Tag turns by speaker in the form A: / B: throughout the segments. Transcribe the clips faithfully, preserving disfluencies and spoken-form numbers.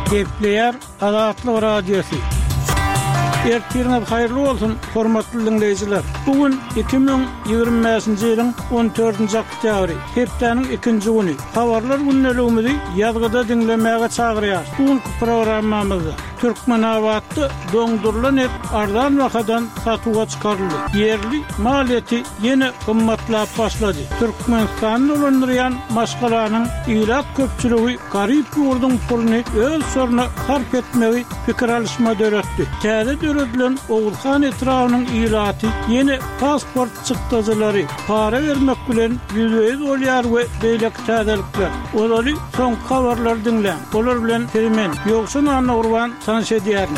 A: Gepleyer Azatlyk Radiosu. Ertiriniz hayırlı olsun, hormatly dinleyijiler. Bugün iki bin ýygrimi beşinji ýylyň on dördünji oktýabry, hepdeniň ikinji güni. Habarlar günneligimizi ýazgyda dinlemäge çagyrýar. Bugünkü programmamyzda Türkmenabatda doňdurulan et ardan wakadan satuga çykaryldy. Yerli maliyeti ýene gymmatlap başlady. Türkmenistany ulandyrýan maşgalanyň ýyrak köpçüligi garyp ýurdun pulyny öz soruna sarp etmegi pikir alışma döretdi. Täze döredilen Oğuzhan etrawynyň ýylaty ýene pasport çykdyjylary para bermek bilen ýüzüýiz bolýar we beýlek täzelikler. Olary soň habarlar dinlen. Olar bilen termen ýoksun anna urban tanış edýärmi?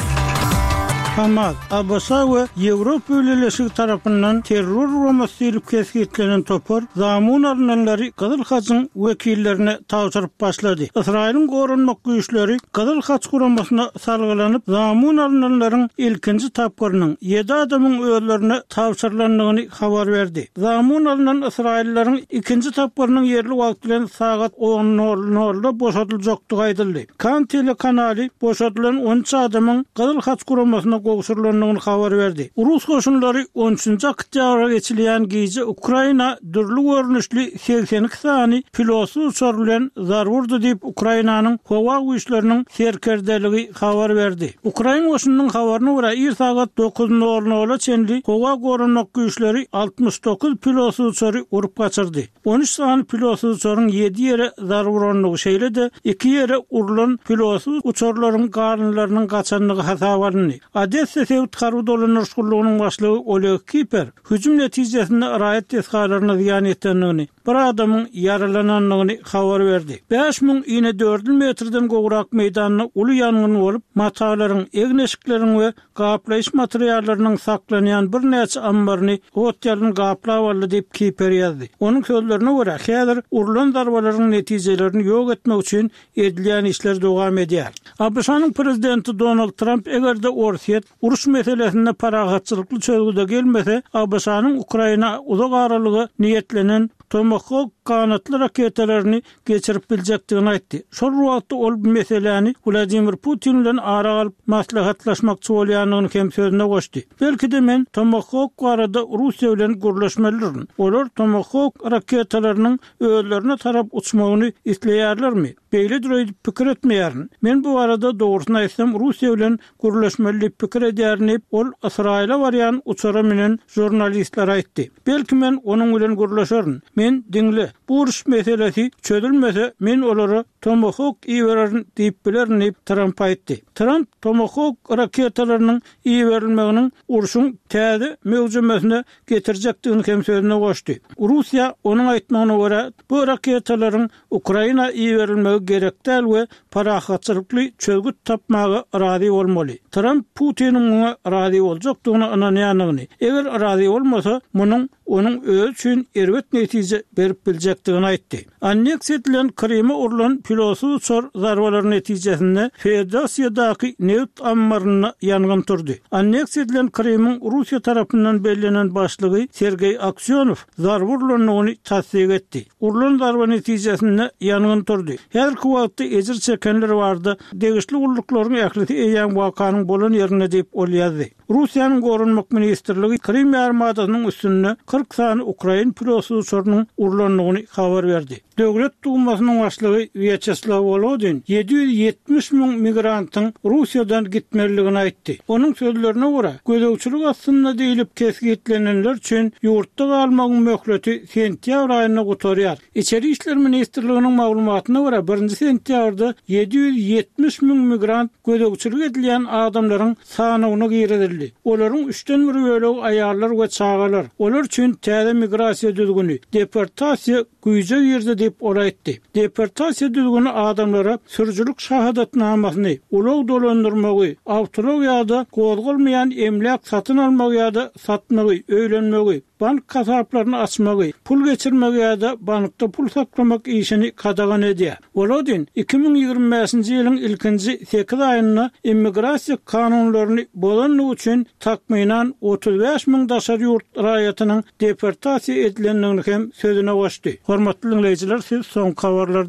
A: Hamas, Abasa we Ýewropa ülelesi tarapyndan terror romasylyp kesgitlenen topar zamun alynanlary Gyzyl Haçyň wekillerine tawşyryp başlady. Israýlyň gorunmak güýçleri Gyzyl Haç guramasyna salgylanyp zamun alynanlaryň ilkinji tapgyrynyň ýedi adamyň öýlerine tawşyrylandygyny habar berdi. Zamun alynan Israýlillaryň ikinji tapgyrynyň yerli wagt bilen sagat on nolda boşadyljakdygy aýdyldy. Kan telekanaly boşadylan on üç adamyň Gyzyl Haç guramasyna gowşurlandygyny habar berdi. Rus goşunlary on üçünji oktýabra geçilýän giýje Ukraina dürli görnüşli seksen iki sany pilotsy uçar bilen zar vurdy diýip Ukrainanyň howa güýçleriniň serkerdeligi habar berdi. Ukraina goşunynyň habaryna görä ir sagat dokuz nolda çenli howa gorunmak güýçleri altmış dokuz pilotsy uçary urup gaçyrdy. on üç sany pilotsy uçaryň ýedi ýere zar vuranlygy şeýle-de iki ýere urulan pilotsy uçarlaryň garynlarynyň gaçanlygy hasaba alındy. Odessa Sevt Harby dolanýar şullugynyň başlygy Oleg Kiper hüjüm netijesinde raýat eskalaryna ziýan etdenligini, bir adamyň yaralananlygyny habar berdi. beş min ýene dört metrden gowrak meýdanyny uly ýangyn bolup, matalaryň, egneşikleriň we gaplaýyş materiallarynyň saklanýan bir näçe ambaryny hotelden gaplap aldy diýip Kiper ýazdy. Onuň sözlerine görä, häzir urulan darbalaryň netijelerini ýok etmek üçin edilýän işler dowam edýär. Abşanyň prezidenti Donald Trump egerde Orsiýet uruş meselesinde paragatçylykly çözgüde gelmese, Abşanyň Ukraina uzak aralygy niýetlenen Tomahawk kanatly raketalaryny geçirip biljekdigini aýtdy. Şol wagtda ol bu meseleni Vladimir Putin bilen ara alyp maslahatlaşmakçy bolýanyny hem sözüne goşdy. Belki de men Tomahawk barada Russiýa bilen gürleşmelidirler. Olar Tomahawk raketalarynyň öýlerine tarap uçmagyny isleýärlermi? Beýle diýip pikir etmeýärin. Men bu arada dogrusyny aýtsam Russiýa bilen gürleşmeli pikir edýärni ol Israýla barýan uçara menen jurnalistler aýtdy. Belki men onuň bilen gürleşerin. Men dinle, bu uruş meselesi çözülmese men olary Tomahawk iýererin diýip bilerini Trump aýtdy. Trump Tomahawk raketalarynyň iýerilmeginiň uruşyň täze möwjemesine getirjekdigini hem sözüne goşdy. Russiýa onuň aýtmagyna görä bu raketalaryň Ukraina iýerilmegi gerek däl we parahatçylykly çözgü tapmagy razy bolmaly. Trump Putiniň muňa razy boljakdygyny ananýanyny, eger razy bolmasa munyň onuň öz üçin erwet netije berip biljekdigini aýtdy. Anneksiýa edilen Krym'a urulan pilotsy uçar zarbalary netijesinde Federatsiýadaky neft ambaryna ýangyn turdy. Anneksiýa edilen Krym'yň Russiýa tarapyndan bellänen başlygy Sergey Aksionow zar vurulanyny tasdik etdi. Urulan zarba netijesinde ýangyn turdy. Häzirki wagtda ejir çekenler bardy. Degişli ulluklaryn ählisi eýän wakanyň bolan ýerine diýip ol ýazdy. Russiýanyň gorunmak ministrligi Krym ýarmadasynyň üstünde kırk sany Ukraina pilotsy uçarynyň urulanlygyny habar berdi. Döwlet dumasynyň başlygy Vyacheslav Volodin ýedi ýüz ýetmiş min migrantyň Russiýadan gitmeligini aýtdy. Onuň sözlerine görä, gözegçilik aslynda diýilip kesgitlenenler üçin ýurtda galmagyň möhleti sentýabr aýyna gotarýar. İçeri işler ministrliginiň maglumatyna görä, birinji sentýabrda ýedi ýüz ýetmiş min migrant gözegçilik edilýän adamlaryň sanagyna giredildi. Olaryň üçden biri bölegi aýallar we çagalar. Olar üçin täze migrasiýa düzgünü, deportasiýa güýje ýerde diýip olaýtdy. Deportasiýa düzgünü adamlara sürücülük şahadatnamasyny, ulug dolandyrmagy, awtologiýada gozgulmaýan emlak satyn almagy ýa-da satmagy, öýlenmegi, bank kasaplaryny açmagy, pul geçirmegi ýa-da bankda pul saklamak işini kadagan edýär. Volodin iki bin ýygrimi beşinji ýylyň ilkinji sekiz aýyna immigrasiýa kanunlaryny bolanlyk üçin takmynan otuz beş min daşar ýurt raýatynyň deportasiýa edilenligini hem sözüne goşdy. Hormatly dinleyijiler, siz soň habarlar